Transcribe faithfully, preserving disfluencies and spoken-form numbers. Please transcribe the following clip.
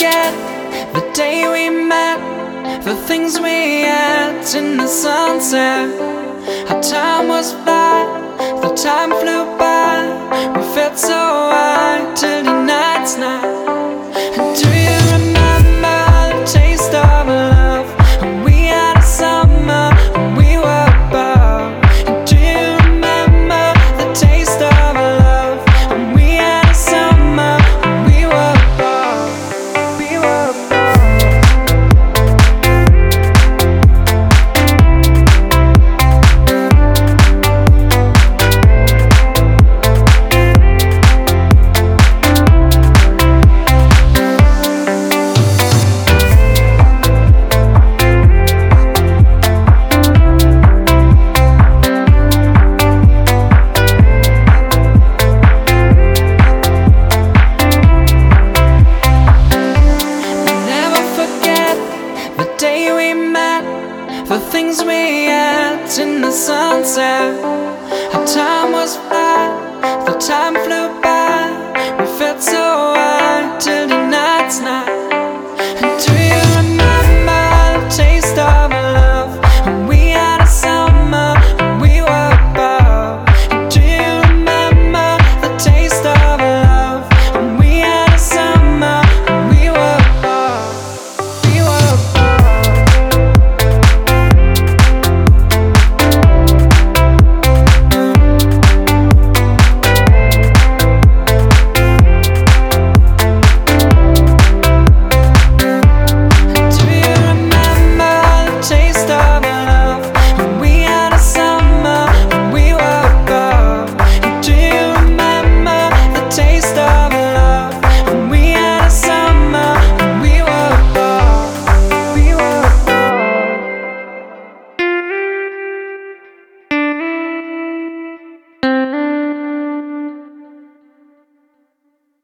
forget the day we met, the things we ate in the sunset. How time was flat, the time flew by. We felt so high till the night's night. And do you remember the taste of love? And we had a summer when we were above. And do you remember the taste of love? And we had a summer when we were above. We were above. The things we ate in the sunset. How time